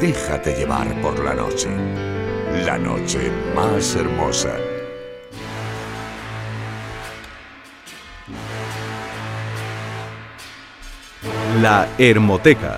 déjate llevar por la noche más hermosa. La Hermoteca.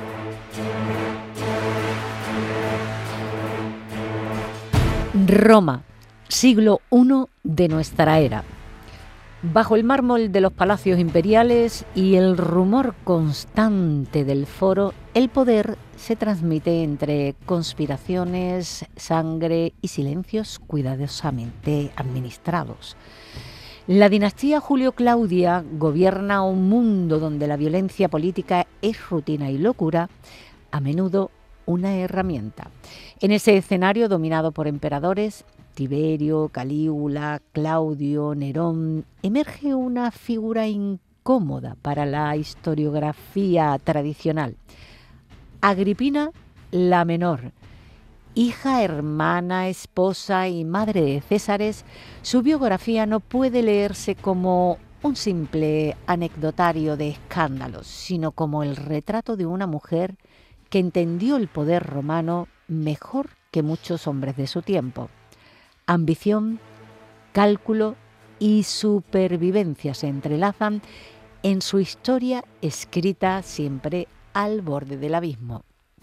Roma, siglo I de nuestra era. Bajo el mármol de los palacios imperiales y el rumor constante del foro, el poder se transmite entre conspiraciones, sangre y silencios cuidadosamente administrados. La dinastía Julio-Claudia gobierna un mundo donde la violencia política es rutina y locura, a menudo una herramienta. En ese escenario dominado por emperadores, Tiberio, Calígula, Claudio, Nerón, emerge una figura incómoda para la historiografía tradicional. Agripina la Menor, hija, hermana, esposa y madre de Césares, su biografía no puede leerse como un simple anecdotario de escándalos, sino como el retrato de una mujer que entendió el poder romano mejor que muchos hombres de su tiempo. Ambición, cálculo y supervivencia se entrelazan en su historia escrita siempre al borde del abismo.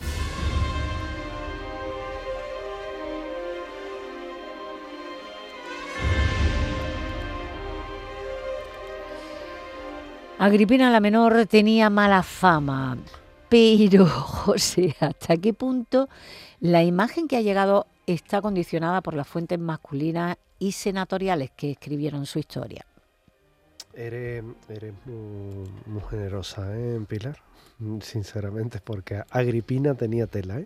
Agripina la Menor tenía mala fama, pero, José, ¿hasta qué punto la imagen que ha llegado está condicionada por las fuentes masculinas y senatoriales que escribieron su historia? Eres muy generosa, Pilar, sinceramente, porque Agripina tenía tela,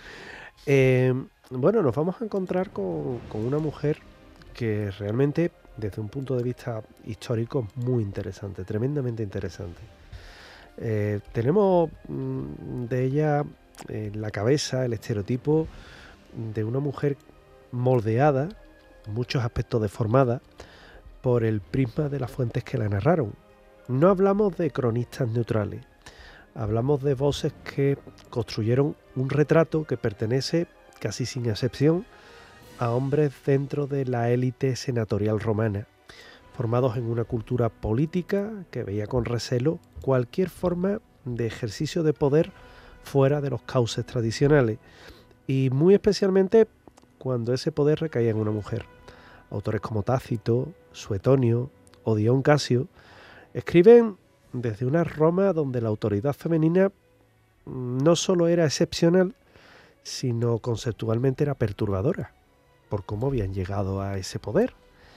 Bueno, nos vamos a encontrar con una mujer que realmente, desde un punto de vista histórico, es muy interesante, tremendamente interesante. Tenemos de ella en la cabeza el estereotipo de una mujer moldeada, en muchos aspectos deformada, por el prisma de las fuentes que la narraron. No hablamos de cronistas neutrales, hablamos de voces que construyeron un retrato que pertenece, casi sin excepción, a hombres dentro de la élite senatorial romana, formados en una cultura política que veía con recelo cualquier forma de ejercicio de poder fuera de los cauces tradicionales, y muy especialmente cuando ese poder recaía en una mujer. Autores como Tácito, Suetonio o Dion Casio escriben desde una Roma donde la autoridad femenina no solo era excepcional, sino conceptualmente era perturbadora, por cómo habían llegado a ese poder.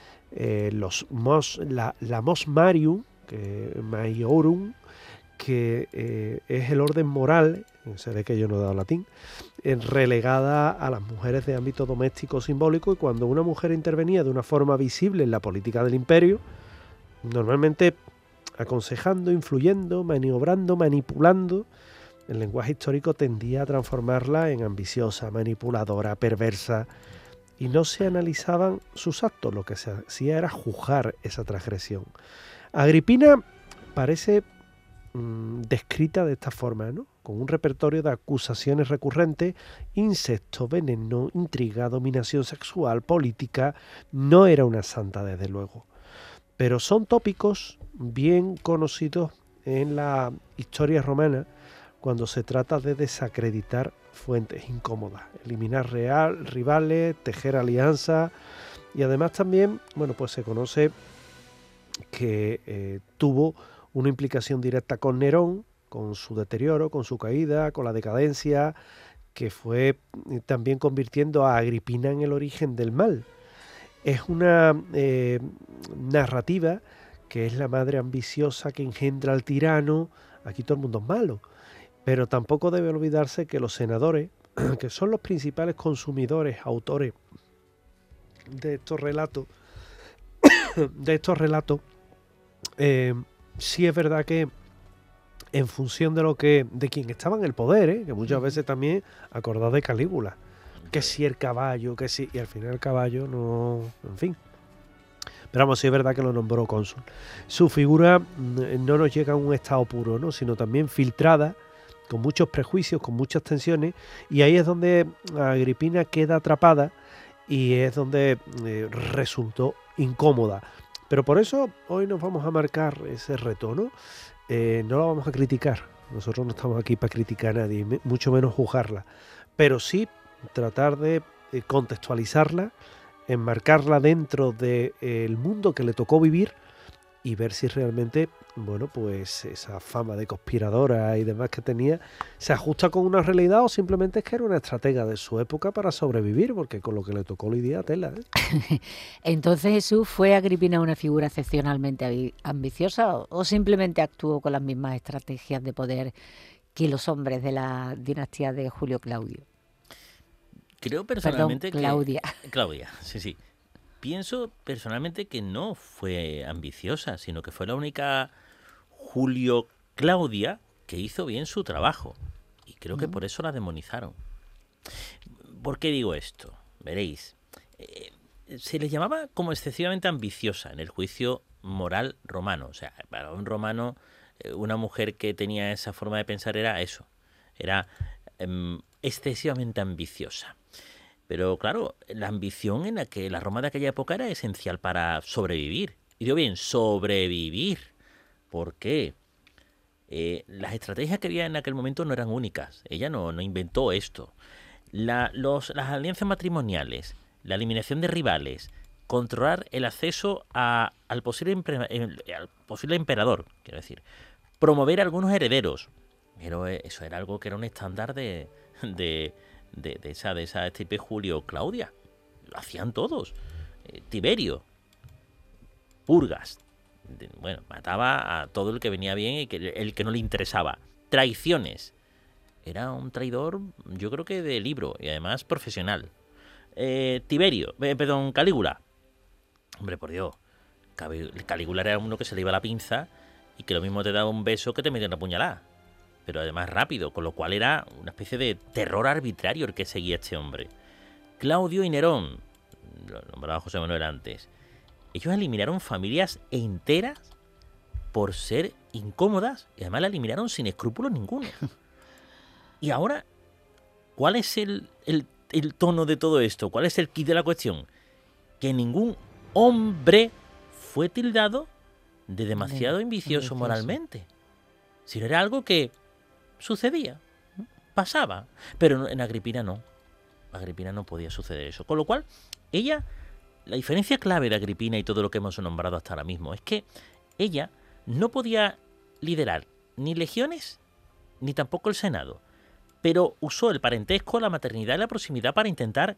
La mos marium, maiorum, que es el orden moral, se ve que yo no he dado latín, relegada a las mujeres de ámbito doméstico simbólico, y cuando una mujer intervenía de una forma visible en la política del imperio, normalmente aconsejando, influyendo, maniobrando, manipulando, el lenguaje histórico tendía a transformarla en ambiciosa, manipuladora, perversa, y no se analizaban sus actos, lo que se hacía era juzgar esa transgresión. Agripina parece descrita de esta forma, ¿no? Con un repertorio de acusaciones recurrentes: incesto, veneno, intriga, dominación sexual, política. No era una santa, desde luego, pero son tópicos bien conocidos en la historia romana cuando se trata de desacreditar fuentes incómodas, eliminar rivales, tejer alianzas. Y además también, bueno, pues se conoce que tuvo una implicación directa con Nerón, con su deterioro, con su caída, con la decadencia, que fue también convirtiendo a Agripina en el origen del mal. Es una narrativa que es la madre ambiciosa que engendra al tirano. Aquí todo el mundo es malo, pero tampoco debe olvidarse que los senadores, que son los principales consumidores, autores de estos relatos, sí es verdad que en función de quien estaba en el poder, que muchas veces también acordado de Calígula, que si el caballo, que si, y al final el caballo no, en fin. Pero vamos, sí es verdad que lo nombró cónsul. Su figura no nos llega a un estado puro, ¿no? Sino también filtrada con muchos prejuicios, con muchas tensiones, y ahí es donde Agripina queda atrapada y es donde resultó incómoda. Pero por eso hoy nos vamos a marcar ese reto, ¿no? No la vamos a criticar, nosotros no estamos aquí para criticar a nadie, mucho menos juzgarla, pero sí tratar de contextualizarla, enmarcarla dentro del mundo que le tocó vivir y ver si realmente, bueno, pues esa fama de conspiradora y demás que tenía se ajusta con una realidad o simplemente es que era una estratega de su época para sobrevivir, porque con lo que le tocó lidiar tela, ¿eh? Entonces, Jesús, ¿fue Agripina una figura excepcionalmente ambiciosa o simplemente actuó con las mismas estrategias de poder que los hombres de la dinastía de Julio Claudio? Creo personalmente Claudia. Claudia, sí. Pienso personalmente que no fue ambiciosa, sino que fue la única Julio Claudia que hizo bien su trabajo. Y creo que por eso la demonizaron. ¿Por qué digo esto? Veréis. Se le llamaba como excesivamente ambiciosa en el juicio moral romano. O sea, para un romano, una mujer que tenía esa forma de pensar era eso. Era excesivamente ambiciosa. Pero claro, la ambición en la Roma de aquella época era esencial para sobrevivir. Y digo bien, sobrevivir. ¿Por qué? Las estrategias que había en aquel momento no eran únicas. Ella no inventó esto. Las alianzas matrimoniales, la eliminación de rivales, controlar el acceso al posible emperador, quiero decir, promover algunos herederos. Pero eso era algo que era un estándar de esa estirpe Julio Claudia. Lo hacían todos. Tiberio, purgas. Bueno, mataba a todo el que venía bien y el que no le interesaba. Traiciones. Era un traidor, yo creo que de libro y además profesional. Calígula. Hombre, por Dios. Calígula era uno que se le iba la pinza y que lo mismo te daba un beso que te metía una puñalada. Pero además rápido, con lo cual era una especie de terror arbitrario el que seguía este hombre. Claudio y Nerón, lo nombraba José Manuel antes, ellos eliminaron familias enteras por ser incómodas y además la eliminaron sin escrúpulos ninguno. Y ahora, ¿cuál es el tono de todo esto? ¿Cuál es el quid de la cuestión? Que ningún hombre fue tildado de demasiado ambicioso moralmente. Sino era algo que sucedía, pasaba, pero en Agripina no. Agripina no podía suceder eso. Con lo cual, la diferencia clave de Agripina y todo lo que hemos nombrado hasta ahora mismo es que ella no podía liderar ni legiones ni tampoco el Senado, pero usó el parentesco, la maternidad y la proximidad para intentar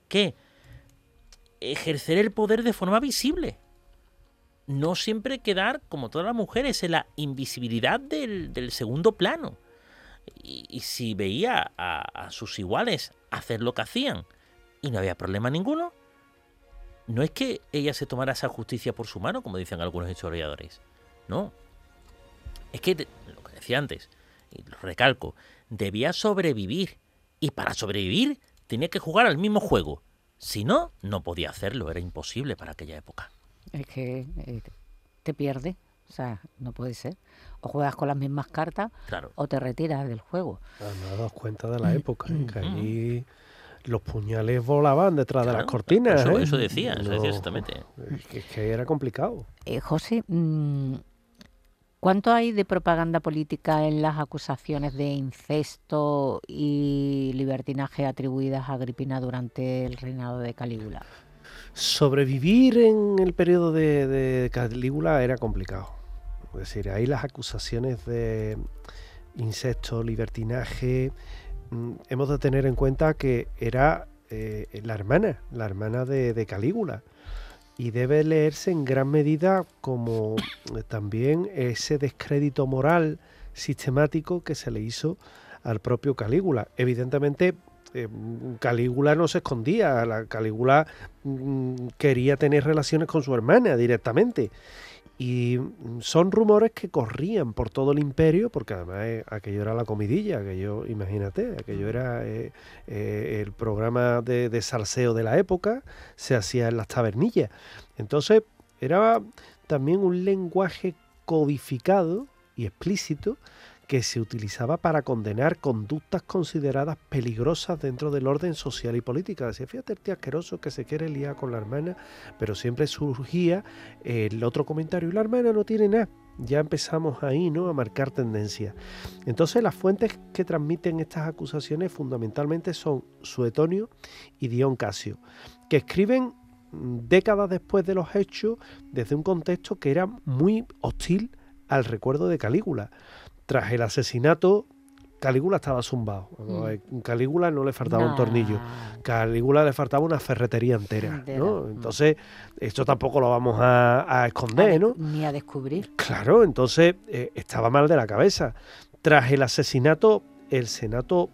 ejercer el poder de forma visible. No siempre quedar, como todas las mujeres, en la invisibilidad del segundo plano. Y si veía a sus iguales hacer lo que hacían y no había problema ninguno, no es que ella se tomara esa justicia por su mano, como dicen algunos historiadores. No. Es que, lo que decía antes, y lo recalco, debía sobrevivir. Y para sobrevivir tenía que jugar al mismo juego. Si no, no podía hacerlo. Era imposible para aquella época. Es que te pierde, o sea, no puede ser. O juegas con las mismas cartas, claro, o te retiras del juego. No das cuenta de la época, que allí los puñales volaban detrás de las cortinas. Eso decía, exactamente. Es que era complicado. José, ¿cuánto hay de propaganda política en las acusaciones de incesto y libertinaje atribuidas a Agripina durante el reinado de Calígula? Sobrevivir en el periodo de Calígula era complicado. Es decir, ahí las acusaciones de incesto, libertinaje, hemos de tener en cuenta que era la hermana de Calígula. Y debe leerse en gran medida como también ese descrédito moral sistemático que se le hizo al propio Calígula. Evidentemente, Calígula no se escondía. Calígula quería tener relaciones con su hermana directamente. Y son rumores que corrían por todo el imperio, porque además aquello era la comidilla, aquello, imagínate, aquello era el programa de salseo de la época, se hacía en las tabernillas. Entonces era también un lenguaje codificado y explícito que se utilizaba para condenar conductas consideradas peligrosas dentro del orden social y política. Decía, fíjate el tío asqueroso que se quiere liar con la hermana, pero siempre surgía el otro comentario, y la hermana no tiene nada. Ya empezamos ahí, ¿no?, a marcar tendencia. Entonces las fuentes que transmiten estas acusaciones fundamentalmente son Suetonio y Dion Casio, que escriben décadas después de los hechos desde un contexto que era muy hostil al recuerdo de Calígula. Tras el asesinato, Calígula estaba zumbado. Calígula no le faltaba un tornillo. Calígula le faltaba una ferretería entera, ¿no? Entonces, esto tampoco lo vamos a esconder, ¿no? Ni a descubrir. Claro, entonces estaba mal de la cabeza. Tras el asesinato, el Senado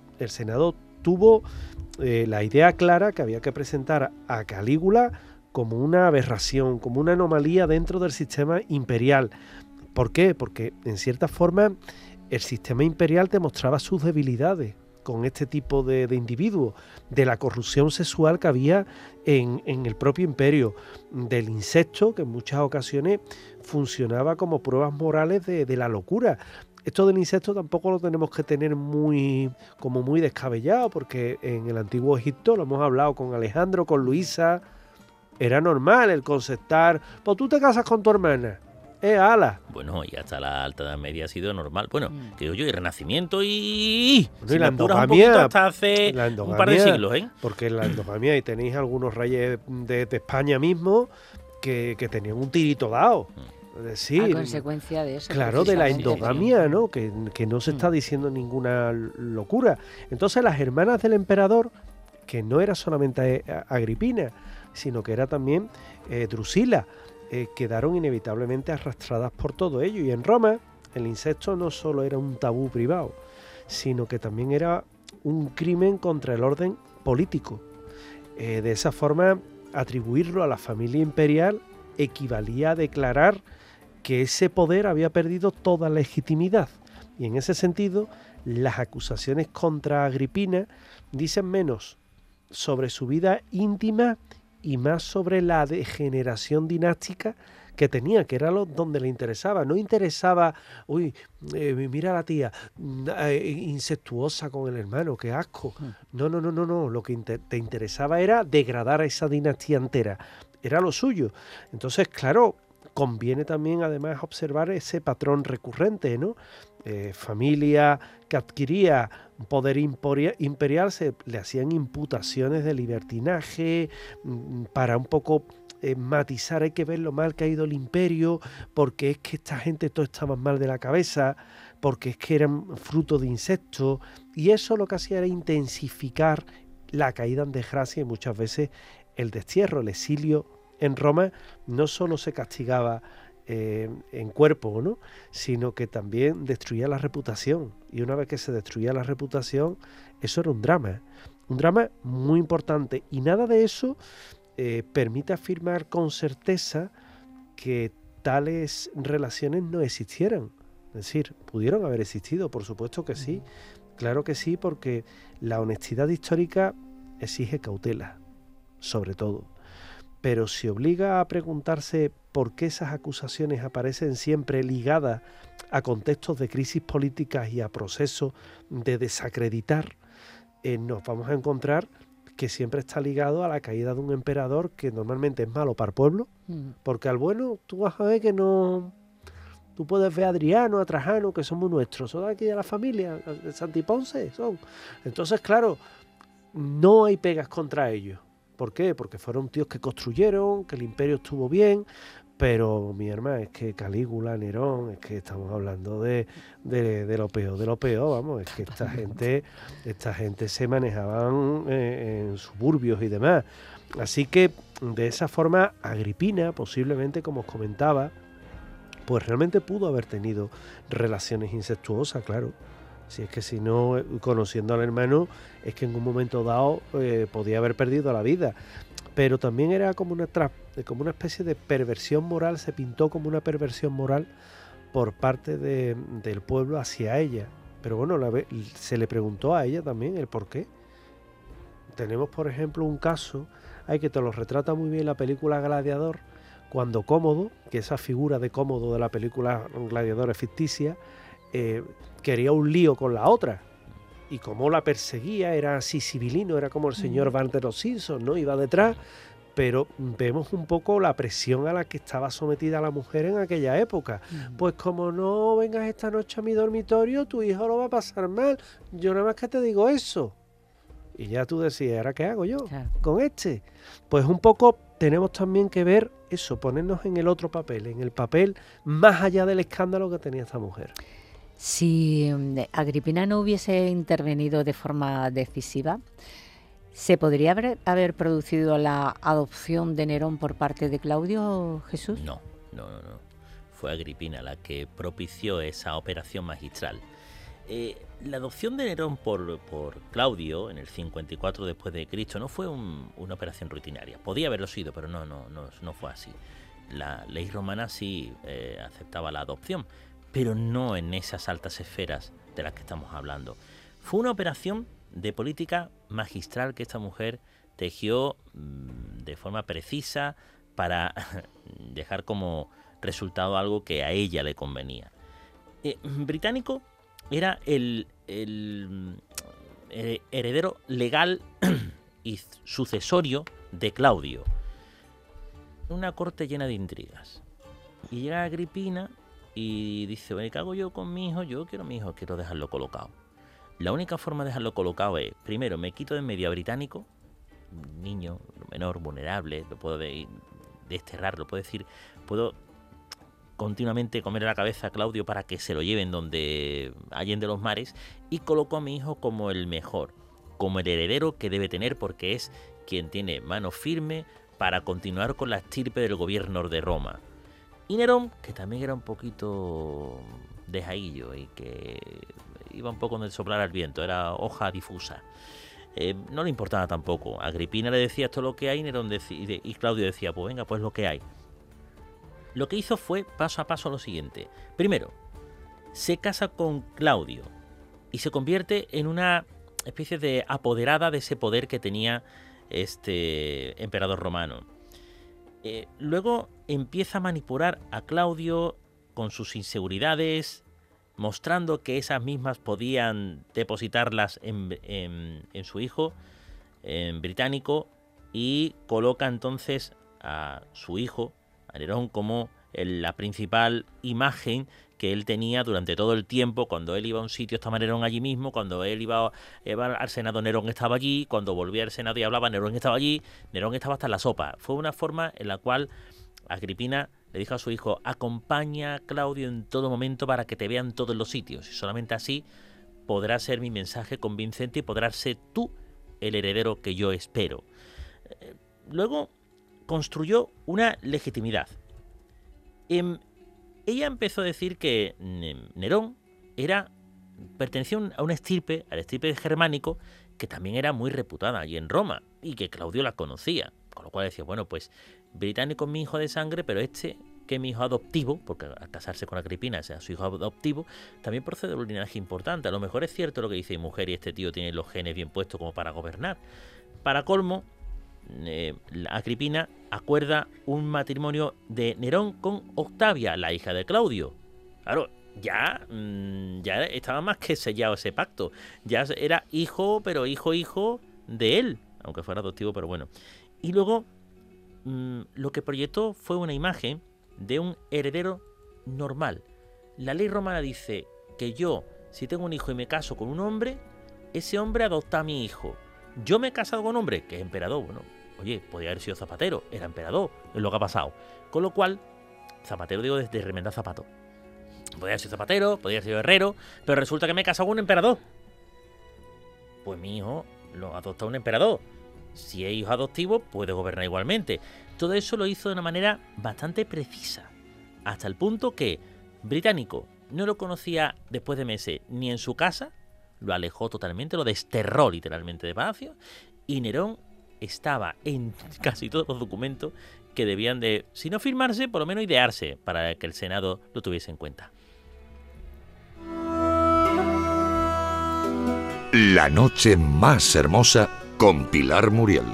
tuvo la idea clara que había que presentar a Calígula como una aberración, como una anomalía dentro del sistema imperial. ¿Por qué? Porque, en cierta forma, el sistema imperial demostraba sus debilidades con este tipo de individuos, de la corrupción sexual que había en el propio imperio, del incesto, que en muchas ocasiones funcionaba como pruebas morales de la locura. Esto del incesto tampoco lo tenemos que tener muy descabellado, porque en el antiguo Egipto, lo hemos hablado con Alejandro, con Luisa, era normal el concertar, pues tú te casas con tu hermana. ¡Hala! Bueno, y hasta la Alta Edad Media ha sido normal. Bueno, creo yo, el Renacimiento y la endogamia, hasta hace un par de siglos, ¿eh? Porque en la endogamia, y tenéis algunos reyes de España mismo que tenían un tirito dado. Es decir, a consecuencia de eso. Claro, de la endogamia, ¿no? Que no se está diciendo ninguna locura. Entonces las hermanas del emperador, que no era solamente Agripina, sino que era también Drusila, quedaron inevitablemente arrastradas por todo ello. Y en Roma el incesto no solo era un tabú privado, sino que también era un crimen contra el orden político. De esa forma, atribuirlo a la familia imperial equivalía a declarar que ese poder había perdido toda legitimidad. Y en ese sentido, las acusaciones contra Agripina dicen menos sobre su vida íntima y más sobre la degeneración dinástica que tenía, que era donde le interesaba. No interesaba, mira a la tía, incestuosa con el hermano, qué asco. No. Lo que te interesaba era degradar a esa dinastía entera. Era lo suyo. Entonces, claro, conviene también además observar ese patrón recurrente, ¿no? Familia que adquiría poder imperial, le hacían imputaciones de libertinaje para un poco matizar, hay que ver lo mal que ha ido el imperio, porque es que esta gente todos estaban mal de la cabeza, porque es que eran fruto de incesto, y eso lo que hacía era intensificar la caída en desgracia y muchas veces el destierro, el exilio. En Roma no solo se castigaba en cuerpo, ¿no?, sino que también destruía la reputación. Y una vez que se destruía la reputación, eso era un drama muy importante. Y nada de eso permite afirmar con certeza que tales relaciones no existieran. Es decir, pudieron haber existido, por supuesto que sí, claro que sí, porque la honestidad histórica exige cautela, sobre todo. Pero si obliga a preguntarse por qué esas acusaciones aparecen siempre ligadas a contextos de crisis políticas y a procesos de desacreditar, nos vamos a encontrar que siempre está ligado a la caída de un emperador que normalmente es malo para el pueblo, porque al bueno tú vas a ver que no... Tú puedes ver a Adriano, a Trajano, que son muy nuestros, son de aquí de la familia, de Santiponce, son. Entonces, claro, no hay pegas contra ellos. ¿Por qué? Porque fueron tíos que construyeron, que el imperio estuvo bien, pero mi hermano, es que Calígula, Nerón, es que estamos hablando de lo peor, vamos, es que esta gente se manejaban en suburbios y demás. Así que de esa forma Agripina, posiblemente, como os comentaba, pues realmente pudo haber tenido relaciones incestuosas, claro. Si es que si no, conociendo al hermano, es que en un momento dado podía haber perdido la vida. Pero también era como una especie de perversión moral, se pintó como una perversión moral por parte del pueblo hacia ella. Pero bueno, se le preguntó a ella también el por qué. Tenemos, por ejemplo, un caso, que te lo retrata muy bien la película Gladiador, cuando Cómodo, que esa figura de Cómodo de la película Gladiador es ficticia, quería un lío con la otra. Y como la perseguía, era así civilino, era como el señor Van der los Simpson, ¿no? Iba detrás, pero vemos un poco la presión a la que estaba sometida la mujer en aquella época. Pues como no vengas esta noche a mi dormitorio, tu hijo lo va a pasar mal. Yo nada más que te digo eso. Y ya tú decías, ¿ahora qué hago yo con este? Pues un poco tenemos también que ver eso, ponernos en el otro papel, en el papel más allá del escándalo que tenía esta mujer. Si Agripina no hubiese intervenido de forma decisiva, ¿se podría haber producido la adopción de Nerón por parte de Claudio, Jesús? No. Fue Agripina la que propició esa operación magistral. La adopción de Nerón por Claudio en el 54 después de Cristo no fue una operación rutinaria. Podía haberlo sido, pero no fue así. La ley romana sí aceptaba la adopción, pero no en esas altas esferas de las que estamos hablando. Fue una operación de política magistral que esta mujer tejió de forma precisa para dejar como resultado algo que a ella le convenía. Británico era el heredero legal y sucesorio de Claudio. Una corte llena de intrigas. Y llega Agripina y dice, bueno, ¿qué hago yo con mi hijo? Yo quiero a mi hijo, quiero dejarlo colocado. La única forma de dejarlo colocado es, primero, me quito de en medio a Británico, un niño menor, vulnerable, lo puedo desterrar, lo puedo decir, puedo continuamente comer la cabeza a Claudio para que se lo lleven donde allende los mares, y coloco a mi hijo como el mejor, como el heredero que debe tener, porque es quien tiene mano firme para continuar con la estirpe del gobierno de Roma. Y Nerón, que también era un poquito dejaillo y que iba un poco donde soplara el viento, era hoja difusa. No le importaba tampoco. Agripina le decía esto es lo que hay, y Claudio decía, pues venga, pues lo que hay. Lo que hizo fue paso a paso lo siguiente. Primero, se casa con Claudio y se convierte en una especie de apoderada de ese poder que tenía este emperador romano. Luego empieza a manipular a Claudio con sus inseguridades, mostrando que esas mismas podían depositarlas en su hijo, en Británico, y coloca entonces a su hijo, a Nerón, como la principal imagen que él tenía durante todo el tiempo. Cuando él iba a un sitio estaba Nerón allí mismo, cuando él iba al Senado Nerón estaba allí, cuando volvía al Senado y hablaba Nerón estaba allí, Nerón estaba hasta en la sopa. Fue una forma en la cual Agripina le dijo a su hijo, acompaña a Claudio en todo momento para que te vean todos los sitios, y solamente así podrá ser mi mensaje convincente y podrás ser tú el heredero que yo espero. Luego construyó una legitimidad. Ella empezó a decir que Nerón pertenecía a una estirpe, al estirpe germánico, que también era muy reputada allí en Roma, y que Claudio la conocía. Con lo cual decía, bueno, pues Británico es mi hijo de sangre, pero este, que es mi hijo adoptivo, porque al casarse con Agripina sea su hijo adoptivo, también procede de un linaje importante. A lo mejor es cierto lo que dice mi mujer, y este tío tiene los genes bien puestos como para gobernar. Para colmo, Agripina acuerda un matrimonio de Nerón con Octavia, la hija de Claudio. Claro, ya estaba más que sellado ese pacto. Ya era hijo, pero hijo de él, aunque fuera adoptivo, pero bueno. Y luego lo que proyectó fue una imagen de un heredero normal. La ley romana dice que yo, si tengo un hijo y me caso con un hombre, ese hombre adopta a mi hijo. Yo me he casado con un hombre que es emperador. Bueno, oye, podría haber sido Zapatero, era emperador, es lo que ha pasado. Con lo cual, Zapatero digo desde remendar zapato. Podría haber sido Zapatero, podría haber sido Herrero, pero resulta que me he casado con un emperador. Pues mi hijo lo adopta un emperador. Si es hijo adoptivo, puede gobernar igualmente. Todo eso lo hizo de una manera bastante precisa, hasta el punto que Británico no lo conocía después de meses ni en su casa, lo alejó totalmente, lo desterró literalmente de palacio, y Nerón estaba en casi todos los documentos que debían de, si no firmarse, por lo menos idearse para que el Senado lo tuviese en cuenta. La noche más hermosa con Pilar Muriel.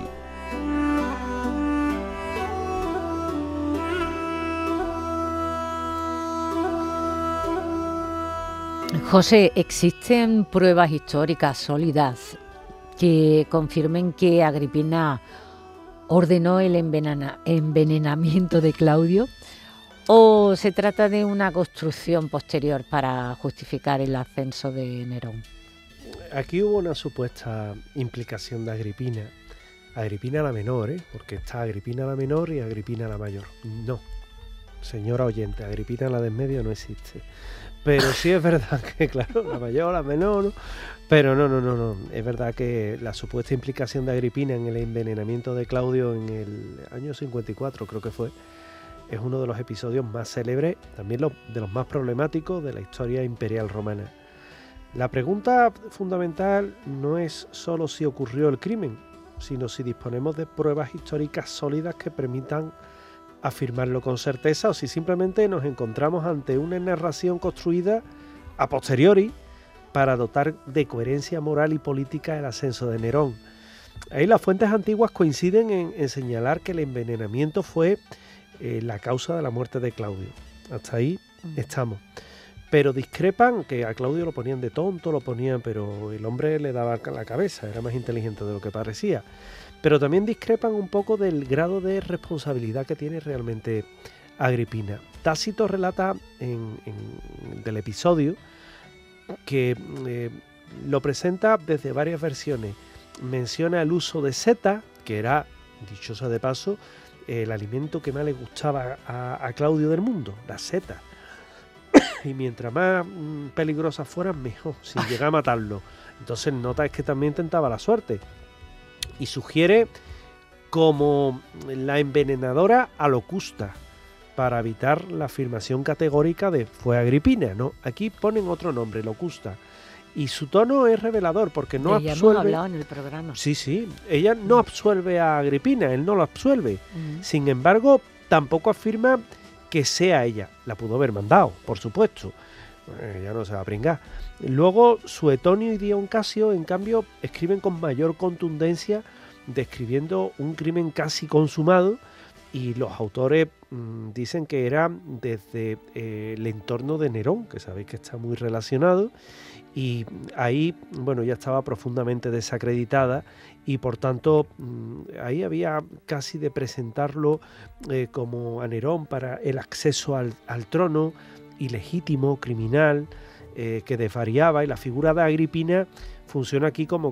José, ¿existen pruebas históricas sólidas que confirmen que Agripina ordenó el envenenamiento de Claudio? ¿O se trata de una construcción posterior para justificar el ascenso de Nerón? Aquí hubo una supuesta implicación de Agripina. Agripina la menor, porque está Agripina la menor y Agripina la mayor. No, señora oyente, Agripina la de en medio no existe. Pero sí es verdad que, claro, la mayor, la menor, ¿no? Pero no. Es verdad que la supuesta implicación de Agripina en el envenenamiento de Claudio en el año 54, creo que fue, es uno de los episodios más célebres, también de los más problemáticos de la historia imperial romana. La pregunta fundamental no es solo si ocurrió el crimen, sino si disponemos de pruebas históricas sólidas que permitan afirmarlo con certeza, o si simplemente nos encontramos ante una narración construida a posteriori para dotar de coherencia moral y política el ascenso de Nerón. Ahí las fuentes antiguas coinciden en señalar que el envenenamiento fue la causa de la muerte de Claudio. Hasta ahí estamos. Pero discrepan, que a Claudio lo ponían de tonto, pero el hombre le daba la cabeza, era más inteligente de lo que parecía. Pero también discrepan un poco del grado de responsabilidad que tiene realmente Agripina. Tácito relata del episodio que lo presenta desde varias versiones. Menciona el uso de seta, que era, dichosa de paso, el alimento que más le gustaba a Claudio del mundo, la seta. Y mientras más peligrosas fueran, mejor, sin llegar a matarlo. Entonces nota es que también tentaba la suerte. Y sugiere como la envenenadora a Locusta, para evitar la afirmación categórica de fue Agripina, ¿no? Aquí ponen otro nombre, Locusta. Y su tono es revelador porque no absuelve. Ya hemos hablado en el programa. Sí, ella no absuelve a Agripina, él no lo absuelve. Sin embargo, tampoco afirma que sea ella. La pudo haber mandado, por supuesto. Ya no se va a pringar. Luego, Suetonio y Dion Casio, en cambio, escriben con mayor contundencia, describiendo un crimen casi consumado, y los autores dicen que era desde el entorno de Nerón, que sabéis que está muy relacionado, y ahí, bueno, ya estaba profundamente desacreditada, y por tanto ahí había casi de presentarlo como a Nerón para el acceso al trono, ilegítimo, criminal, que desvariaba, y la figura de Agripina funciona aquí como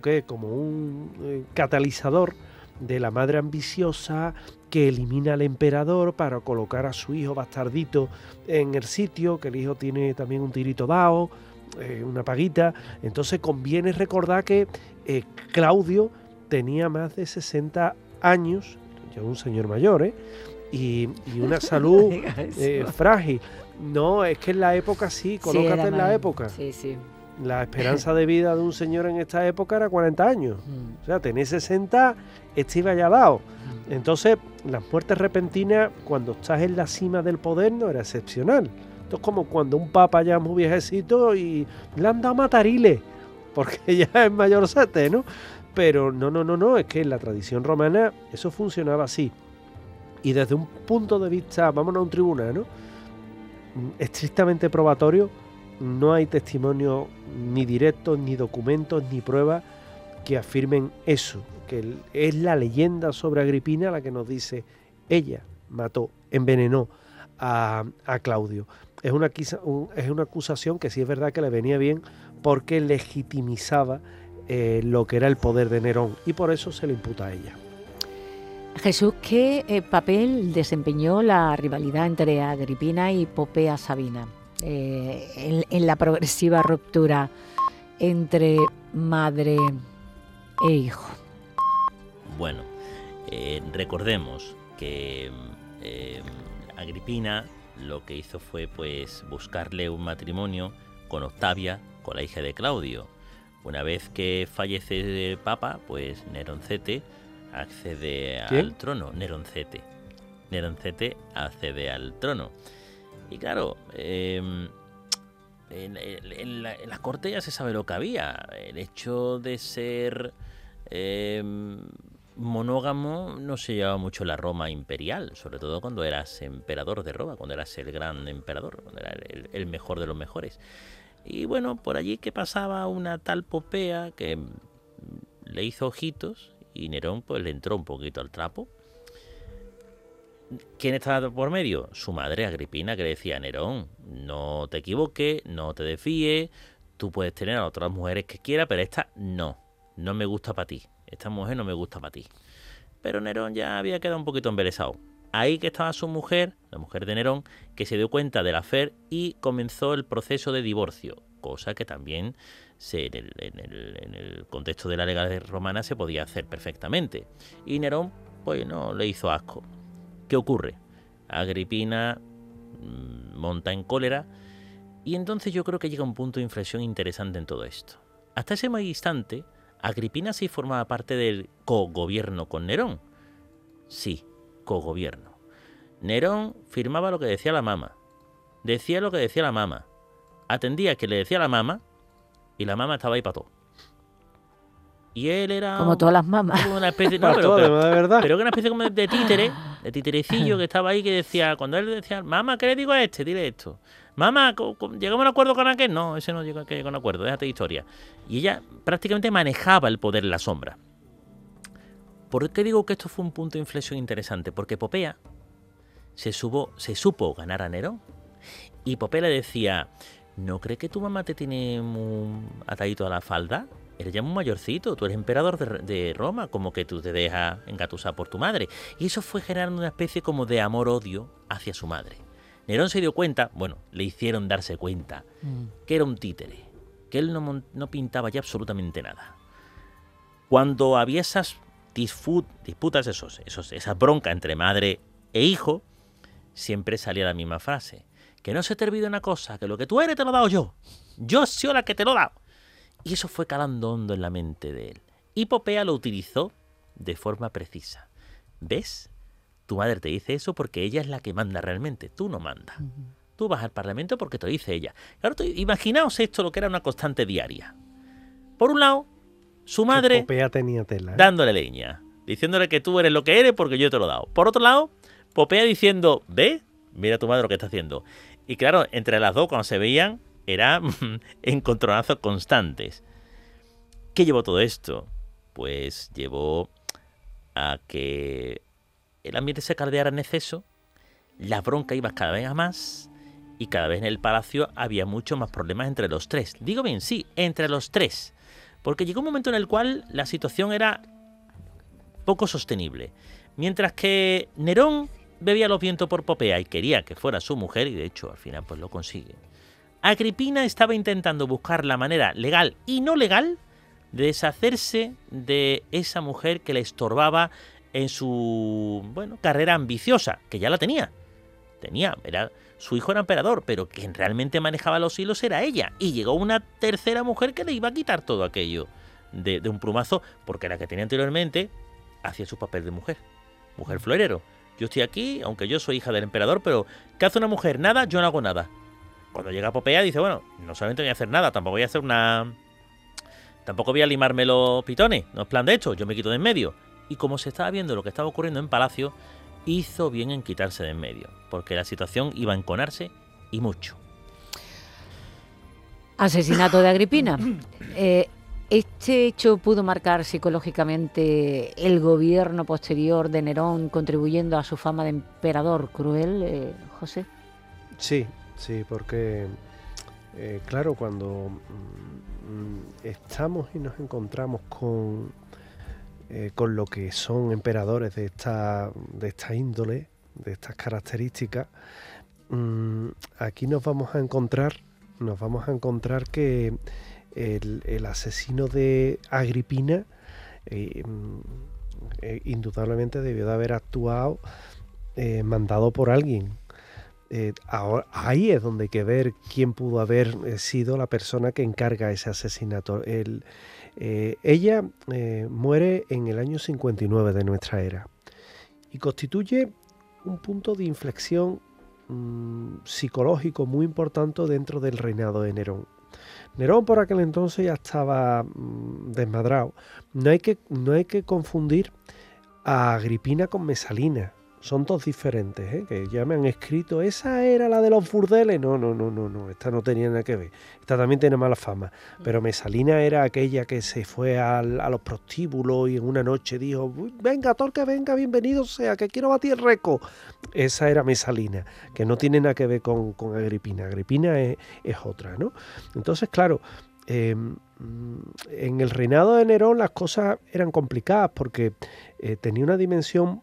un catalizador de la madre ambiciosa que elimina al emperador para colocar a su hijo bastardito en el sitio, que el hijo tiene también un tirito dado, una paguita. Entonces conviene recordar que Claudio tenía más de 60 años, ya un señor mayor, y una salud frágil. No, es que en la época sí, colócate en la época. Sí. La esperanza de vida de un señor en esta época era 40 años. O sea, tenés 60, este iba ya dado. Entonces, las muertes repentinas, cuando estás en la cima del poder, no era excepcional. Esto es como cuando un papa ya es muy viejecito y le han dado matariles, porque ya es mayorcete, ¿no? Pero no, es que en la tradición romana eso funcionaba así. Y desde un punto de vista, vámonos a un tribunal, ¿no?, estrictamente probatorio, no hay testimonio ni directos, ni documentos, ni pruebas que afirmen eso, que es la leyenda sobre Agripina la que nos dice ella mató, envenenó a Claudio. Es una acusación que sí es verdad que le venía bien porque legitimizaba lo que era el poder de Nerón, y por eso se le imputa a ella. Jesús, ¿qué papel desempeñó la rivalidad entre Agripina y Popea Sabina en la progresiva ruptura entre madre e hijo? Bueno, recordemos que Agripina lo que hizo fue pues buscarle un matrimonio con Octavia, con la hija de Claudio. Una vez que fallece el papa, pues Neroncete accede al trono. Neroncete accede al trono. Y claro, en la corte ya se sabe lo que había. El hecho de ser monógamo no se llevaba mucho en la Roma imperial, sobre todo cuando eras emperador de Roma, cuando eras el gran emperador, cuando eras el mejor de los mejores. Y bueno, por allí que pasaba una tal Popea que le hizo ojitos y Nerón pues le entró un poquito al trapo. ¿Quién estaba por medio? Su madre Agripina, que le decía: Nerón, no te equivoques, no te desvíes, tú puedes tener a otras mujeres que quieras, pero esta no me gusta para ti, esta mujer no me gusta para ti. Pero Nerón ya había quedado un poquito embelesado. Ahí que estaba su mujer, la mujer de Nerón, que se dio cuenta del affair y comenzó el proceso de divorcio, cosa que también en el contexto de la legalidad romana se podía hacer perfectamente. Y Nerón pues no le hizo asco. ¿Qué ocurre? Agripina monta en cólera y entonces yo creo que llega un punto de inflexión interesante en todo esto. Hasta ese instante, Agripina sí formaba parte del cogobierno con Nerón. Sí, cogobierno. Nerón firmaba lo que decía la mama, decía lo que decía la mama, atendía que le decía la mama y la mama estaba ahí para todo. Y él era... Como todas las mamás. Una especie, Para todo, de verdad. pero que una especie como de títere, de titerecillo que estaba ahí que decía, cuando él decía, mamá, ¿qué le digo a este? Dile esto. Mamá, ¿llegamos a un acuerdo con aquel? No, ese no llegó a un acuerdo, déjate de historia. Y ella prácticamente manejaba el poder en la sombra. ¿Por qué digo que esto fue un punto de inflexión interesante? Porque Popea se supo ganar a Nerón. Y Popea le decía, ¿no crees que tu mamá te tiene muy atadito a la falda? Eres ya muy mayorcito, tú eres emperador de Roma, como que tú te dejas engatusar por tu madre. Y eso fue generando una especie como de amor-odio hacia su madre. Nerón se dio cuenta, bueno, le hicieron darse cuenta, que era un títere, que él no pintaba ya absolutamente nada. Cuando había esas disputas, esas broncas entre madre e hijo, siempre salía la misma frase. Que no se te olvide una cosa, que lo que tú eres te lo he dado yo. Yo soy la que te lo he dado. Y eso fue calando hondo en la mente de él. Y Popea lo utilizó de forma precisa. ¿Ves? Tu madre te dice eso porque ella es la que manda realmente. Tú no mandas. Tú vas al Parlamento porque te lo dice ella. Claro, imaginaos esto, lo que era una constante diaria. Por un lado, su madre Popea tenía tela, dándole leña, diciéndole que tú eres lo que eres porque yo te lo he dado. Por otro lado, Popea diciendo, ¿ves? Mira tu madre lo que está haciendo. Y claro, entre las dos, cuando se veían, eran encontronazos constantes. ¿Qué llevó todo esto? Pues llevó a que el ambiente se caldeara en exceso, la bronca iba cada vez a más y cada vez en el palacio había muchos más problemas entre los tres. Digo bien, sí, entre los tres. Porque llegó un momento en el cual la situación era poco sostenible. Mientras que Nerón bebía los vientos por Popea y quería que fuera su mujer, y de hecho al final pues lo consigue, Agripina estaba intentando buscar la manera legal y no legal de deshacerse de esa mujer que le estorbaba en su carrera ambiciosa, que ya la tenía. Su hijo era emperador, pero quien realmente manejaba los hilos era ella. Y llegó una tercera mujer que le iba a quitar todo aquello de un plumazo, porque la que tenía anteriormente hacía su papel de mujer florero. Yo estoy aquí, aunque yo soy hija del emperador, pero ¿qué hace una mujer? Nada, yo no hago nada. Cuando llega Popea dice, bueno, no solamente voy a hacer nada, tampoco voy a limarme los pitones, no es plan de hecho, yo me quito de en medio. Y como se estaba viendo lo que estaba ocurriendo en Palacio, hizo bien en quitarse de en medio, porque la situación iba a enconarse y mucho. Asesinato de Agripina. ¿Este hecho pudo marcar psicológicamente el gobierno posterior de Nerón, contribuyendo a su fama de emperador cruel, José? Sí, porque claro, cuando estamos y nos encontramos con lo que son emperadores de esta índole, de estas características, aquí nos vamos a encontrar que el asesino de Agripina indudablemente debió de haber actuado mandado por alguien. Ahí es donde hay que ver quién pudo haber sido la persona que encarga ese asesinato. Ella muere en el año 59 de nuestra era y constituye un punto de inflexión psicológico muy importante dentro del reinado de Nerón. Nerón por aquel entonces ya estaba desmadrado. No hay que confundir a Agripina con Mesalina. son dos diferentes, que ya me han escrito, esa era la de los burdeles. No, esta no tenía nada que ver. Esta también tiene mala fama. Pero Mesalina era aquella que se fue a los prostíbulos y en una noche dijo, venga, todo el que venga, bienvenido sea, que quiero batir el récord. Esa era Mesalina, que no tiene nada que ver con Agripina. Agripina es otra, ¿no? Entonces, claro, en el reinado de Nerón las cosas eran complicadas porque tenía una dimensión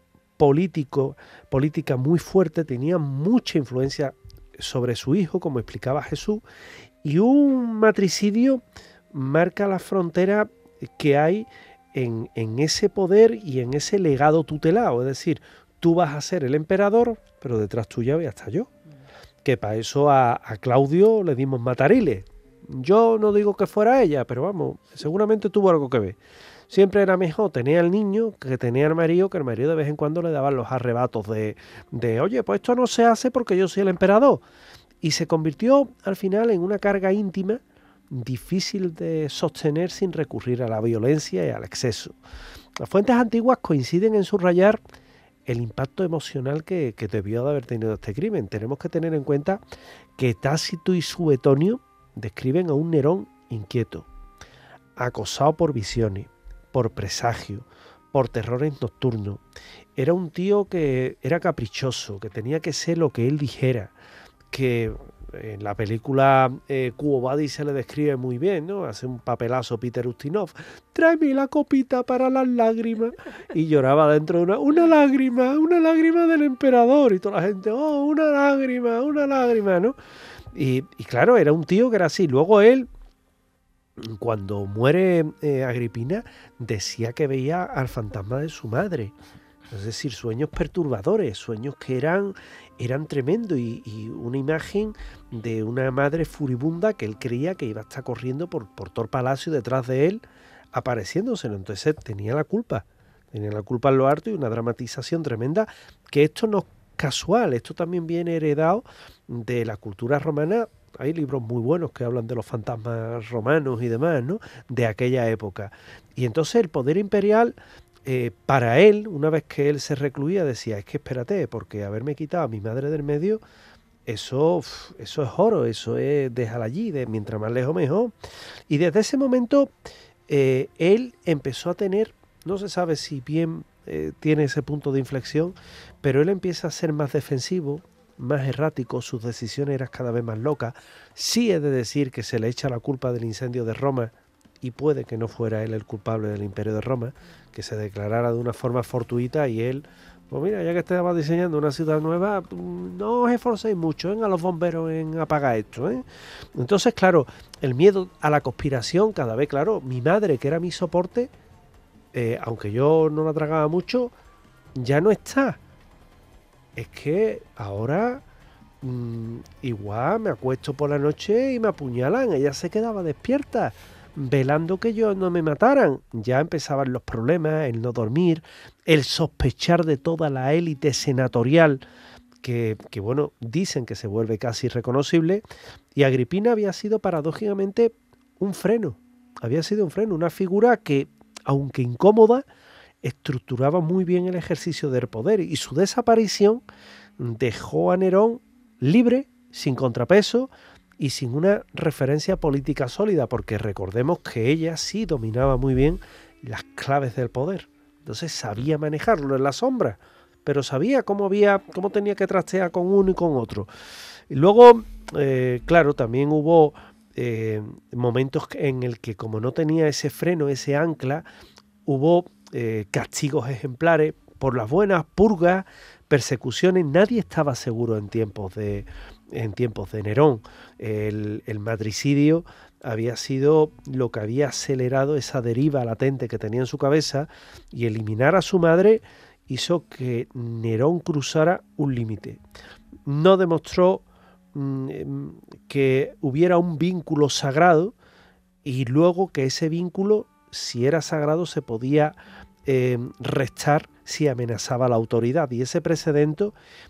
política muy fuerte, tenía mucha influencia sobre su hijo, como explicaba Jesús, y un matricidio marca la frontera que hay en ese poder y en ese legado tutelado. Es decir, tú vas a ser el emperador, pero detrás tuya voy a estar yo. Que para eso a Claudio le dimos matariles. Yo no digo que fuera ella, pero vamos, seguramente tuvo algo que ver. Siempre era mejor tener al niño que tener al marido, que el marido de vez en cuando le daban los arrebatos de oye, pues esto no se hace porque yo soy el emperador. Y se convirtió al final en una carga íntima difícil de sostener sin recurrir a la violencia y al exceso. Las fuentes antiguas coinciden en subrayar el impacto emocional que debió de haber tenido este crimen. Tenemos que tener en cuenta que Tácito y Suetonio describen a un Nerón inquieto, acosado por visiones, por presagio, por terrores nocturnos. Era un tío que era caprichoso, que tenía que ser lo que él dijera, que en la película Quo Vadis se le describe muy bien, ¿no? Hace un papelazo Peter Ustinov, tráeme la copita para las lágrimas, y lloraba dentro de una lágrima del emperador, y toda la gente, oh, una lágrima, ¿no? Y claro, era un tío que era así. Luego él, cuando muere Agripina, decía que veía al fantasma de su madre. Es decir, sueños perturbadores, sueños que eran tremendos y una imagen de una madre furibunda que él creía que iba a estar corriendo por todo el palacio detrás de él, apareciéndoselo. Entonces tenía la culpa en lo alto y una dramatización tremenda, que esto no es casual, esto también viene heredado de la cultura romana. Hay libros muy buenos que hablan de los fantasmas romanos y demás, ¿no? De aquella época. Y entonces el poder imperial, para él, una vez que él se recluía, decía, es que espérate, porque haberme quitado a mi madre del medio, eso es oro, eso es déjala allí, mientras más lejos mejor. Y desde ese momento él empezó a tener, no se sabe si bien tiene ese punto de inflexión, pero él empieza a ser más defensivo, más errático, sus decisiones eran cada vez más locas. Sí es de decir que se le echa la culpa del incendio de Roma, y puede que no fuera él el culpable del Imperio de Roma, que se declarara de una forma fortuita y él, pues mira, ya que estaba diseñando una ciudad nueva, no os esforcéis mucho a los bomberos en apagar esto. Entonces, claro, el miedo a la conspiración cada vez, claro, mi madre, que era mi soporte, aunque yo no la tragaba mucho, ya no está. Es que ahora igual me acuesto por la noche y me apuñalan. Ella se quedaba despierta, velando que yo no me mataran. Ya empezaban los problemas, el no dormir, el sospechar de toda la élite senatorial, que bueno, dicen que se vuelve casi irreconocible. Y Agripina había sido paradójicamente un freno. Había sido un freno, una figura que, aunque incómoda, estructuraba muy bien el ejercicio del poder, y su desaparición dejó a Nerón libre, sin contrapeso y sin una referencia política sólida, porque recordemos que ella sí dominaba muy bien las claves del poder. Entonces sabía manejarlo en la sombra, pero sabía cómo tenía que trastear con uno y con otro. Y luego, claro, también hubo momentos en el que, como no tenía ese freno, ese ancla, hubo castigos ejemplares por las buenas, purgas, persecuciones. Nadie estaba seguro en tiempos de Nerón. El matricidio había sido lo que había acelerado esa deriva latente que tenía en su cabeza, y eliminar a su madre hizo que Nerón cruzara un límite. No demostró que hubiera un vínculo sagrado, y luego que ese vínculo, si era sagrado, se podía restar si amenazaba la autoridad, y ese precedente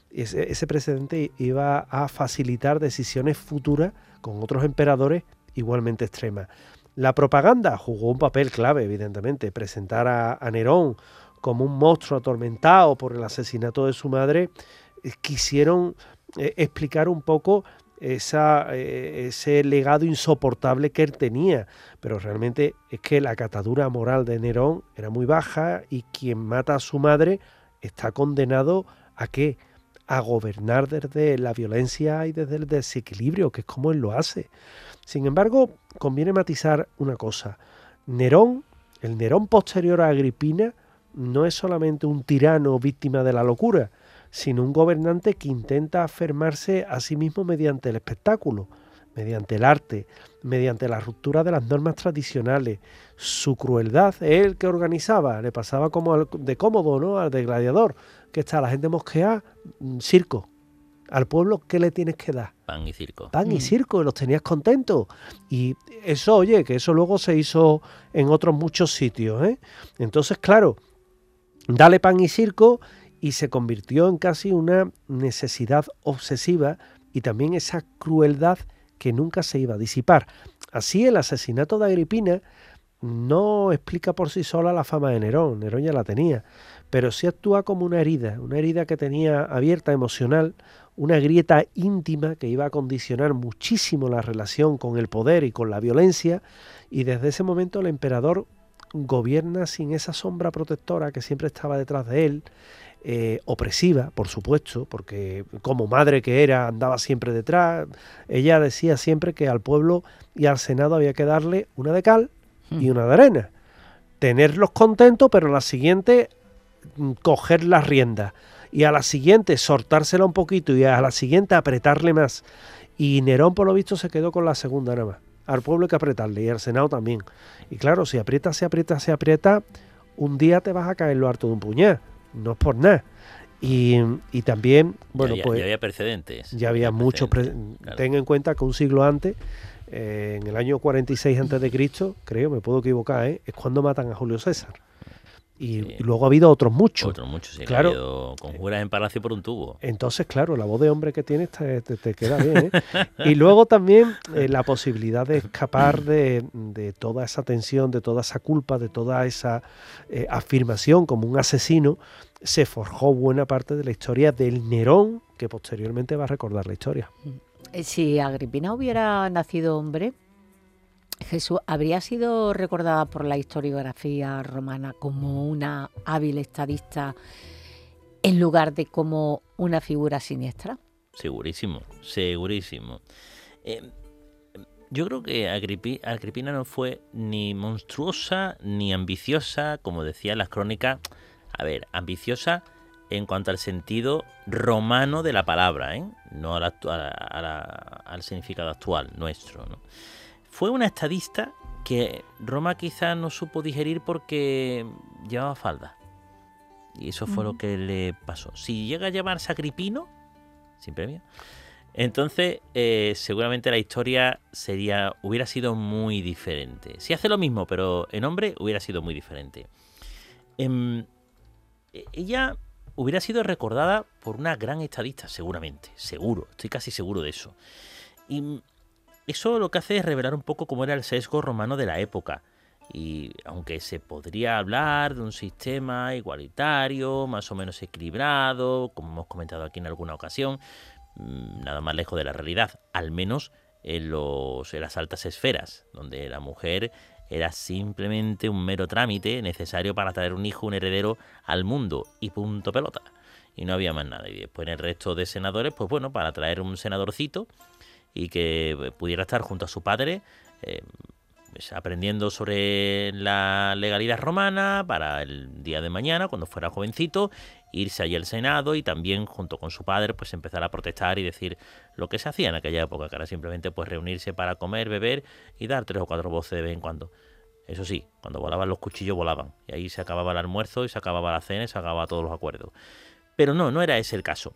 iba a facilitar decisiones futuras con otros emperadores igualmente extremas. La propaganda jugó un papel clave, evidentemente. Presentar a Nerón como un monstruo atormentado por el asesinato de su madre, quisieron explicar un poco ese legado insoportable que él tenía, pero realmente es que la catadura moral de Nerón era muy baja y quien mata a su madre está condenado ¿a qué? A gobernar desde la violencia y desde el desequilibrio, que es como él lo hace. Sin embargo, conviene matizar una cosa. Nerón, el Nerón posterior a Agripina, no es solamente un tirano víctima de la locura, sino un gobernante que intenta afirmarse a sí mismo mediante el espectáculo, mediante el arte, mediante la ruptura de las normas tradicionales. Su crueldad es el que organizaba, le pasaba como al de Cómodo, ¿no? Al de Gladiador, que está la gente mosqueada, circo. Al pueblo, ¿qué le tienes que dar? Pan y circo. Pan y circo, y los tenías contentos. Y eso, oye, que eso luego se hizo en otros muchos sitios, ¿eh? Entonces, claro, dale pan y circo y se convirtió en casi una necesidad obsesiva y también esa crueldad que nunca se iba a disipar. Así, el asesinato de Agripina no explica por sí sola la fama de Nerón. Nerón ya la tenía, pero sí actúa como una herida que tenía abierta, emocional, una grieta íntima que iba a condicionar muchísimo la relación con el poder y con la violencia, y desde ese momento el emperador gobierna sin esa sombra protectora que siempre estaba detrás de él, opresiva, por supuesto, porque como madre que era, andaba siempre detrás. Ella decía siempre que al pueblo y al Senado había que darle una de cal y una de arena. Tenerlos contentos, pero a la siguiente coger las riendas. Y a la siguiente soltársela un poquito y a la siguiente apretarle más. Y Nerón, por lo visto, se quedó con la segunda nada más. Al pueblo hay que apretarle y al Senado también. Y claro, si aprietas, se aprieta, un día te vas a caer lo harto de un puñal. No es por nada. Y también, bueno, ya había precedentes. Ya había muchos. Claro. Ten en cuenta que un siglo antes, en el año 46 a.C., creo, me puedo equivocar, es cuando matan a Julio César. Y luego ha habido otros muchos. Sí, claro. Ha habido conjuras en palacio por un tubo. Entonces, claro, la voz de hombre que tienes te queda bien, ¿eh? Y luego también la posibilidad de escapar de toda esa tensión, de toda esa culpa, de toda esa afirmación como un asesino, se forjó buena parte de la historia del Nerón, que posteriormente va a recordar la historia. Si Agripina hubiera nacido hombre, Jesús habría sido recordada por la historiografía romana como una hábil estadista en lugar de como una figura siniestra. Segurísimo. Yo creo que Agripina no fue ni monstruosa ni ambiciosa, como decían las crónicas. A ver, ambiciosa en cuanto al sentido romano de la palabra, ¿eh? No al significado actual nuestro, ¿no? Fue una estadista que Roma quizá no supo digerir porque llevaba falda. Y eso fue lo que le pasó. Si llega a llamarse Agripino, sin premio, entonces seguramente la historia hubiera sido muy diferente. Si hace lo mismo, pero en hombre, hubiera sido muy diferente. Ella hubiera sido recordada por una gran estadista, seguramente. Seguro, estoy casi seguro de eso. Y eso lo que hace es revelar un poco cómo era el sesgo romano de la época. Y aunque se podría hablar de un sistema igualitario, más o menos equilibrado, como hemos comentado aquí en alguna ocasión, nada más lejos de la realidad, al menos en las altas esferas, donde la mujer era simplemente un mero trámite necesario para traer un hijo, un heredero al mundo, y punto pelota. Y no había más nada. Y después en el resto de senadores, pues bueno, para traer un senadorcito y que pudiera estar junto a su padre, pues aprendiendo sobre la legalidad romana para el día de mañana, cuando fuera jovencito, irse allí al Senado y también junto con su padre pues empezar a protestar y decir lo que se hacía en aquella época, que era simplemente pues reunirse para comer, beber y dar 3 o 4 voces de vez en cuando. Eso sí, cuando volaban los cuchillos volaban, y ahí se acababa el almuerzo y se acababa la cena y se acababan todos los acuerdos. Pero no era ese el caso.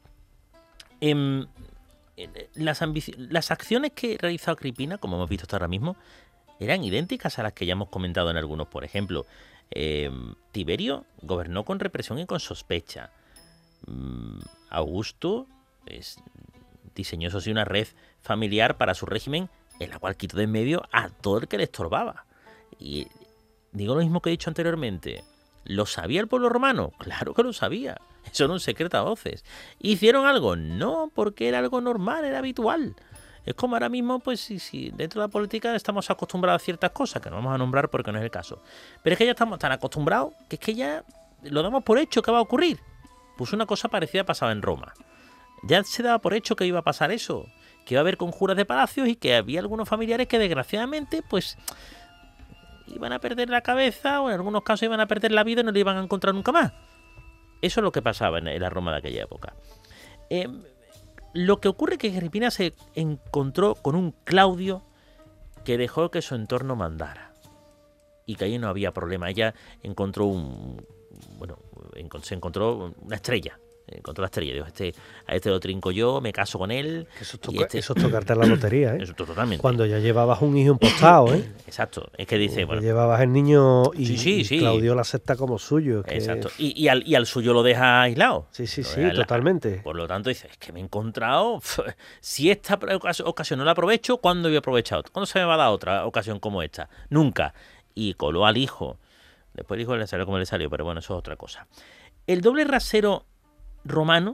Las acciones que realizó Agripina, como hemos visto hasta ahora mismo, eran idénticas a las que ya hemos comentado en algunos. Por ejemplo, Tiberio gobernó con represión y con sospecha. Augusto diseñó eso sí una red familiar para su régimen, en la cual quitó de en medio a todo el que le estorbaba. Y digo lo mismo que he dicho anteriormente. ¿Lo sabía el pueblo romano? Claro que lo sabía. Eso no es un secreto a voces. ¿Hicieron algo? No, porque era algo normal, era habitual. Es como ahora mismo, pues si dentro de la política estamos acostumbrados a ciertas cosas, que no vamos a nombrar porque no es el caso. Pero es que ya estamos tan acostumbrados que es que ya lo damos por hecho que va a ocurrir. Pues una cosa parecida pasaba en Roma. Ya se daba por hecho que iba a pasar eso, que iba a haber conjuras de palacios y que había algunos familiares que desgraciadamente pues iban a perder la cabeza o en algunos casos iban a perder la vida y no le iban a encontrar nunca más. Eso es lo que pasaba en la Roma de aquella época. Lo que ocurre es que Agripina se encontró con un Claudio que dejó que su entorno mandara y que allí no había problema. Ella encontró se encontró una estrella. Encontró la estrella. Dijo, a este lo trinco yo, me caso con él. Eso es tocarte la lotería, ¿eh? Eso totalmente. Cuando ya llevabas un hijo impostado, ¿eh? Exacto. Es que dice, bueno. Llevabas el niño y, sí. y Claudio la acepta como suyo. Exacto. Y al suyo lo deja aislado. Sí, totalmente. Por lo tanto, dice, es que me he encontrado. Si esta ocasión no la aprovecho, ¿cuándo voy a aprovechar? ¿Cuándo se me va a dar otra ocasión como esta? Nunca. Y coló al hijo. Después el hijo le salió como le salió, pero bueno, eso es otra cosa. El doble rasero romano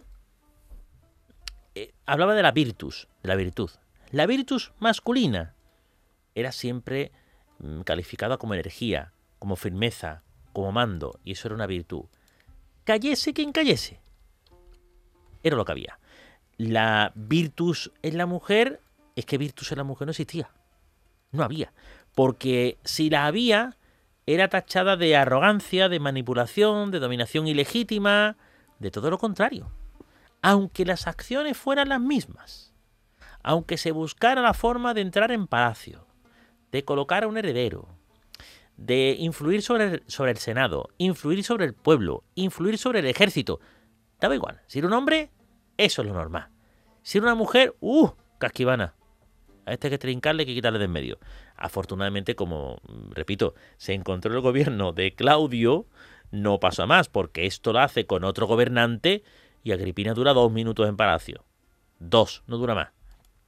hablaba de la virtud. La virtus masculina era siempre calificada como energía, como firmeza, como mando, y eso era una virtud. Cayese quien cayese. Era lo que había. La virtus en la mujer, es que virtus en la mujer no existía. No había. Porque si la había, era tachada de arrogancia, de manipulación, de dominación ilegítima, de todo lo contrario. Aunque las acciones fueran las mismas, aunque se buscara la forma de entrar en palacio, de colocar a un heredero, de influir sobre el Senado, influir sobre el pueblo, influir sobre el ejército, daba igual. Si era un hombre, eso es lo normal. Si era una mujer, casquivana. A este hay que trincarle, hay que quitarle de en medio. Afortunadamente, como repito, se encontró el gobierno de Claudio, no pasó a más, porque esto lo hace con otro gobernante y Agripina dura 2 minutos en palacio. 2, no dura más.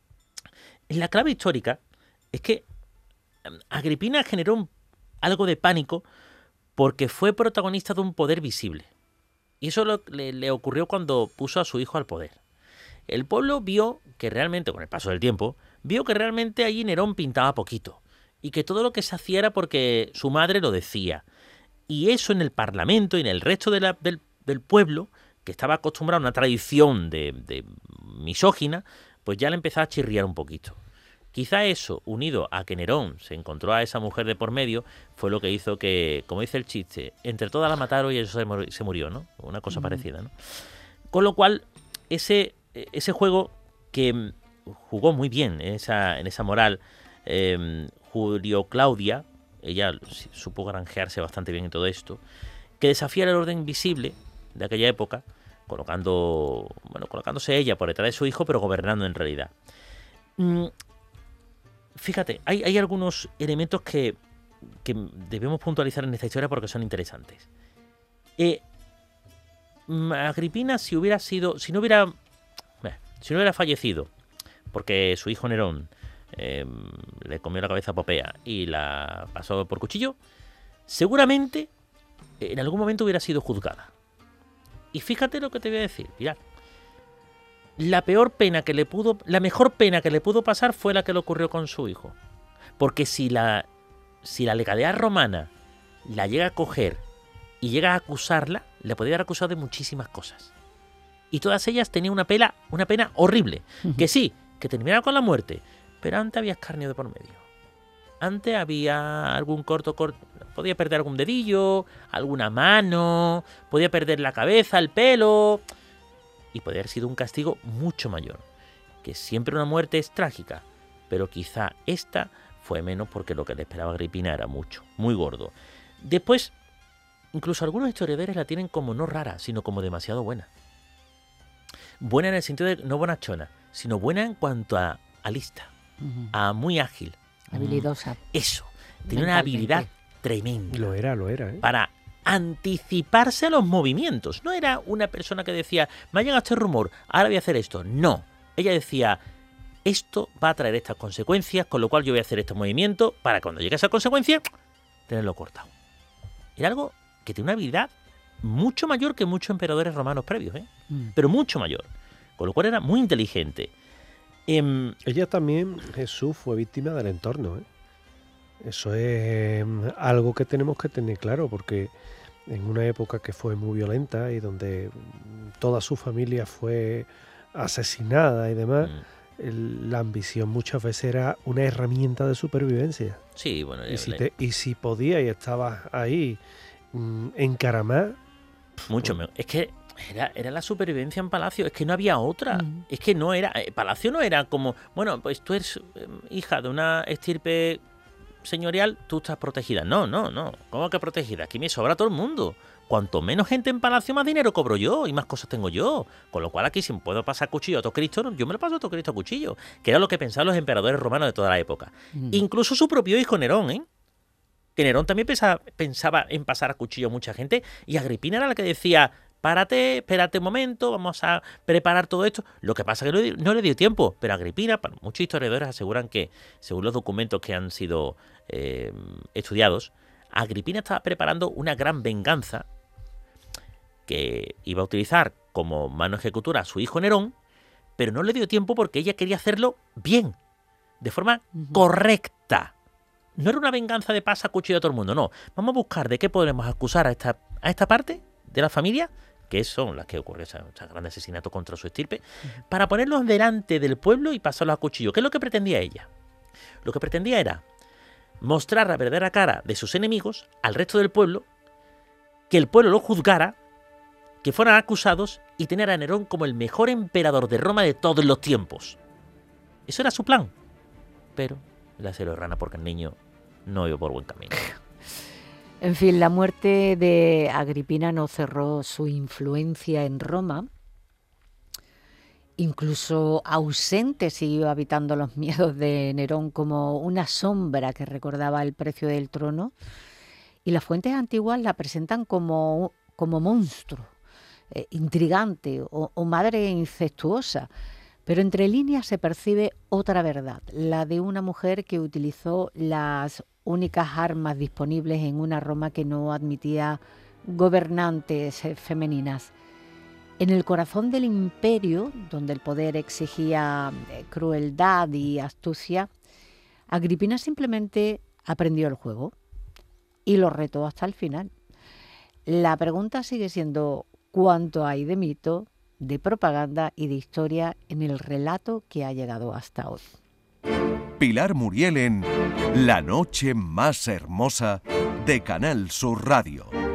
La clave histórica es que Agripina generó algo de pánico porque fue protagonista de un poder visible. Y eso le ocurrió cuando puso a su hijo al poder. El pueblo vio que realmente, con el paso del tiempo, vio que realmente allí Nerón pintaba poquito y que todo lo que se hacía era porque su madre lo decía. Y eso en el Parlamento y en el resto del pueblo, que estaba acostumbrado a una tradición de misógina, pues ya le empezaba a chirriar un poquito. Quizá eso, unido a que Nerón se encontró a esa mujer de por medio, fue lo que hizo que, como dice el chiste, entre todas la mataron y eso se murió, ¿no? Una cosa parecida, ¿no? Con lo cual, ese juego que jugó muy bien en esa moral, Julio Claudia, ella supo granjearse bastante bien en todo esto, que desafía el orden visible de aquella época, colocándose ella por detrás de su hijo, pero gobernando en realidad. Fíjate, hay algunos elementos que debemos puntualizar en esta historia porque son interesantes. Agripina, si no hubiera fallecido, porque su hijo Nerón le comió la cabeza a Popea y la pasó por cuchillo, seguramente en algún momento hubiera sido juzgada. Y fíjate lo que te voy a decir, mirad. La mejor pena que le pudo pasar fue la que le ocurrió con su hijo. Porque si la legalidad romana la llega a coger y llega a acusarla, le podría haber acusado de muchísimas cosas. Y todas ellas tenían una pena horrible. Que sí, que terminaba con la muerte, pero antes había escarnio de por medio. Antes había algún corto, podía perder algún dedillo, alguna mano, podía perder la cabeza, el pelo, y podría haber sido un castigo mucho mayor. Que siempre una muerte es trágica, pero quizá esta fue menos porque lo que le esperaba a Agripina era mucho, muy gordo. Después, incluso algunos historiadores la tienen como no rara, sino como demasiado buena. Buena en el sentido de no bonachona, sino buena en cuanto a lista, a muy ágil. Habilidosa. Eso, tenía una habilidad tremenda. Lo era, ¿eh? Para anticiparse a los movimientos. No era una persona que decía, me ha llegado este rumor, ahora voy a hacer esto. No, ella decía, esto va a traer estas consecuencias, con lo cual yo voy a hacer este movimiento para cuando llegue esa consecuencia, tenerlo cortado. Era algo que tiene una habilidad mucho mayor que muchos emperadores romanos previos, Mm. pero mucho mayor. Con lo cual era muy inteligente. Ella también, Jesús, fue víctima del entorno, ¿eh? Eso es algo que tenemos que tener claro, porque en una época que fue muy violenta y donde toda su familia fue asesinada y demás, la ambición muchas veces era una herramienta de supervivencia. Sí, bueno. Y si podía y estabas ahí encaramada, Mucho mejor. Es que era la supervivencia en Palacio, es que no había otra. Es que no era. Palacio no era como, bueno, pues tú eres hija de una estirpe señorial, tú estás protegida. No. ¿Cómo que protegida? Aquí me sobra todo el mundo. Cuanto menos gente en Palacio, más dinero cobro yo y más cosas tengo yo. Con lo cual aquí, si me puedo pasar cuchillo a todo Cristo, yo me lo paso a todo Cristo a cuchillo. Que era lo que pensaban los emperadores romanos de toda la época. Incluso su propio hijo Nerón, que Nerón también pensaba en pasar a cuchillo a mucha gente, y Agripina era la que decía: párate, espérate un momento, vamos a preparar todo esto. Lo que pasa es que no le dio tiempo, pero Agripina, muchos historiadores aseguran que, según los documentos que han sido estudiados, Agripina estaba preparando una gran venganza que iba a utilizar como mano ejecutora a su hijo Nerón, pero no le dio tiempo porque ella quería hacerlo bien, de forma correcta. No era una venganza de pasa cuchillo a todo el mundo, no. Vamos a buscar de qué podemos acusar a esta parte de la familia, que son las que ocurrió ese gran asesinato contra su estirpe, para ponerlos delante del pueblo y pasarlos a cuchillo. ¿Qué es lo que pretendía ella? Lo que pretendía era mostrar la verdadera cara de sus enemigos al resto del pueblo, que el pueblo lo juzgara, que fueran acusados y tener a Nerón como el mejor emperador de Roma de todos los tiempos. Eso era su plan. Pero la se lo rana porque el niño no iba por buen camino. En fin, la muerte de Agripina no cerró su influencia en Roma. Incluso ausente siguió habitando los miedos de Nerón como una sombra que recordaba el precio del trono. Y las fuentes antiguas la presentan como monstruo, intrigante o madre incestuosa. Pero entre líneas se percibe otra verdad, la de una mujer que utilizó las únicas armas disponibles en una Roma que no admitía gobernantes femeninas. En el corazón del imperio, donde el poder exigía crueldad y astucia, Agripina simplemente aprendió el juego y lo retó hasta el final. La pregunta sigue siendo: ¿cuánto hay de mito, de propaganda y de historia en el relato que ha llegado hasta hoy? Pilar Muriel en La noche más hermosa de Canal Sur Radio.